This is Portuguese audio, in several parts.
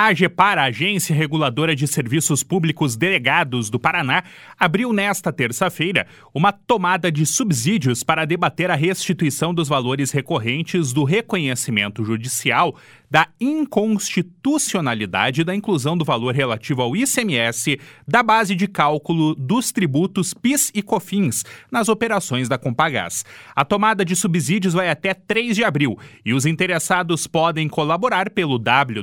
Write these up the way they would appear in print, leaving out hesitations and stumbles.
A AGEPAR, a Agência Reguladora de Serviços Públicos Delegados do Paraná, abriu nesta terça-feira uma tomada de subsídios para debater a restituição dos valores recorrentes do reconhecimento judicial da inconstitucionalidade da inclusão do valor relativo ao ICMS da base de cálculo dos tributos PIS e COFINS nas operações da Compagás. A tomada de subsídios vai até 3 de abril e os interessados podem colaborar pelo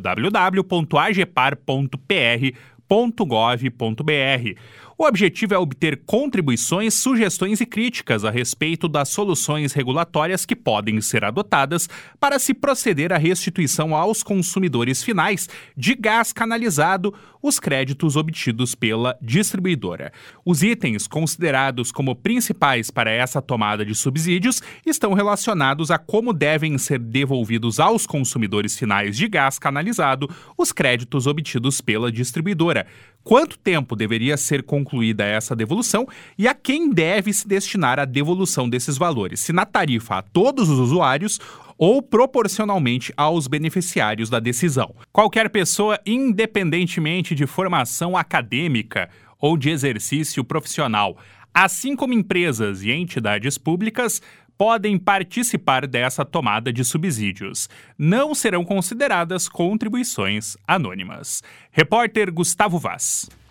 www.agepar.pr.gov.br. O objetivo é obter contribuições, sugestões e críticas a respeito das soluções regulatórias que podem ser adotadas para se proceder à restituição aos consumidores finais de gás canalizado os créditos obtidos pela distribuidora. Os itens considerados como principais para essa tomada de subsídios estão relacionados a como devem ser devolvidos aos consumidores finais de gás canalizado os créditos obtidos pela distribuidora, quanto tempo deveria ser concluída essa devolução e a quem deve se destinar a devolução desses valores, se na tarifa a todos os usuários ou proporcionalmente aos beneficiários da decisão. Qualquer pessoa, independentemente de formação acadêmica ou de exercício profissional, assim como empresas e entidades públicas, podem participar dessa tomada de subsídios. Não serão consideradas contribuições anônimas. Repórter Gustavo Vaz.